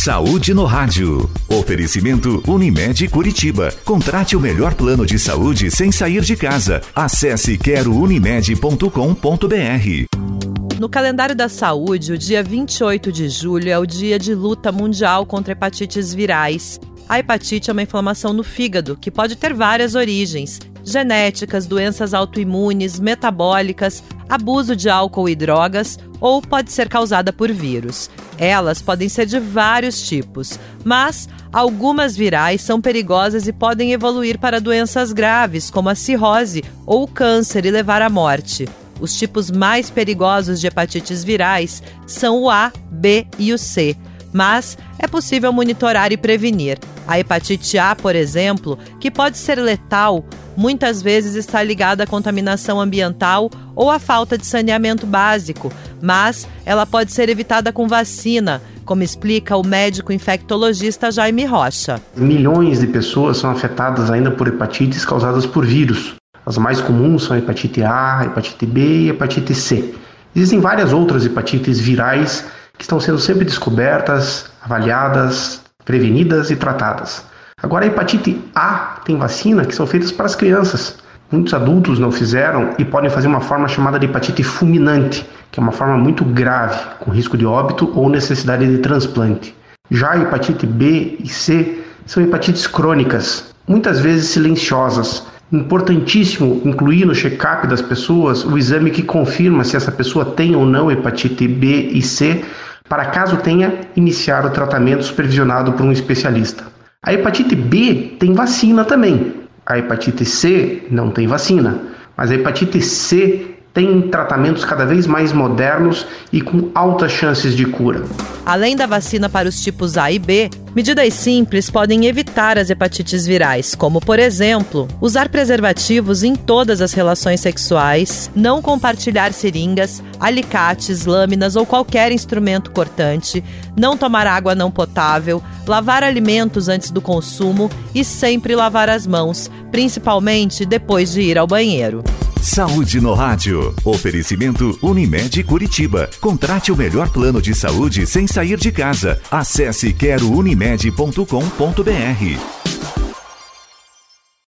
Saúde no Rádio. Oferecimento Unimed Curitiba. Contrate o melhor plano de saúde sem sair de casa. Acesse querounimed.com.br. No calendário da saúde, o dia 28 de julho é o dia de luta mundial contra hepatites virais. A hepatite é uma inflamação no fígado, que pode ter várias origens: genéticas, doenças autoimunes, metabólicas, abuso de álcool e drogas, ou pode ser causada por vírus. Elas podem ser de vários tipos, mas algumas virais são perigosas e podem evoluir para doenças graves, como a cirrose ou o câncer, e levar à morte. Os tipos mais perigosos de hepatites virais são o A, B e o C, mas é possível monitorar e prevenir. A hepatite A, por exemplo, que pode ser letal, muitas vezes está ligada à contaminação ambiental ou à falta de saneamento básico, mas ela pode ser evitada com vacina, como explica o médico infectologista Jaime Rocha. Milhões de pessoas são afetadas ainda por hepatites causadas por vírus. As mais comuns são a hepatite A, a hepatite B e a hepatite C. Existem várias outras hepatites virais que estão sendo sempre descobertas, avaliadas, prevenidas e tratadas. Agora, a hepatite A tem vacina que são feitas para as crianças. Muitos adultos não fizeram e podem fazer uma forma chamada de hepatite fulminante, que é uma forma muito grave, com risco de óbito ou necessidade de transplante. Já a hepatite B e C são hepatites crônicas, muitas vezes silenciosas. Importantíssimo incluir no check-up das pessoas o exame que confirma se essa pessoa tem ou não hepatite B e C, para caso tenha, iniciar o tratamento supervisionado por um especialista. A hepatite B tem vacina também. A hepatite C não tem vacina, mas a hepatite C tem tratamentos cada vez mais modernos e com altas chances de cura. Além da vacina para os tipos A e B, medidas simples podem evitar as hepatites virais, como, por exemplo, usar preservativos em todas as relações sexuais, não compartilhar seringas, alicates, lâminas ou qualquer instrumento cortante, não tomar água não potável, lavar alimentos antes do consumo e sempre lavar as mãos, principalmente depois de ir ao banheiro. Saúde no Rádio. Oferecimento Unimed Curitiba. Contrate o melhor plano de saúde sem sair de casa. Acesse querounimed.com.br.